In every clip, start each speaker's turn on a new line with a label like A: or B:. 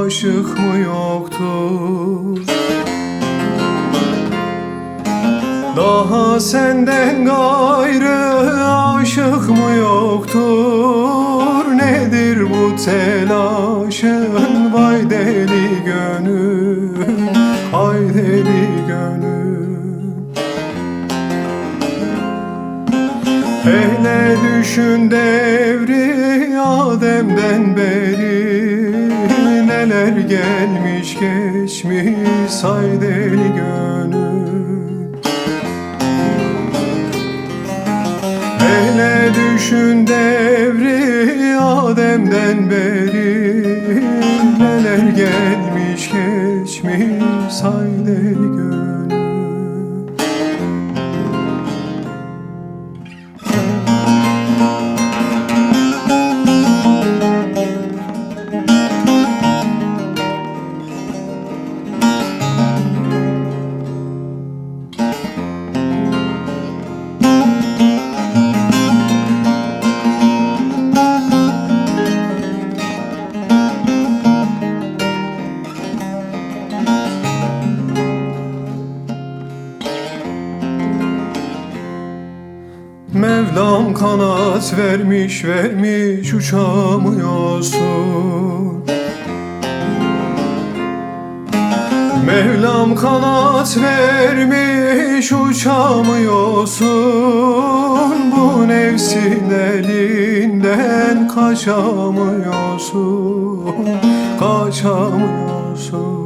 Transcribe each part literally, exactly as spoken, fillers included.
A: aşık mı yoktur? Daha senden gayrı aşık mı yoktur? Nedir bu telaşın vay deli gönül, ay deli gönül. Hele düşün devri Adem'den beri, neler gelmiş geçmiş say deli gönül. Hele düşün devri Adem'den beri, neler gelmiş geçmiş say deli gönül. Mevlam kanat vermiş vermiş uçamıyorsun. Mevlam kanat vermiş uçamıyorsun. Bu nefsin elinden kaçamıyorsun, kaçamıyorsun.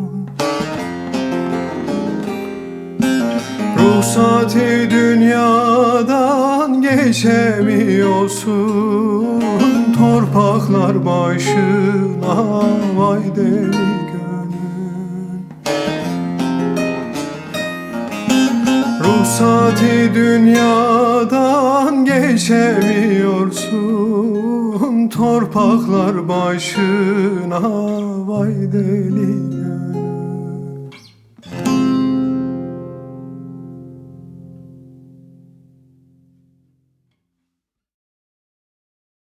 A: Ruhsati dünyadan geçemiyorsun. Torpaklar başına vay deli gönül. Ruhsati dünyadan geçemiyorsun. Torpaklar başına vay deli gönül.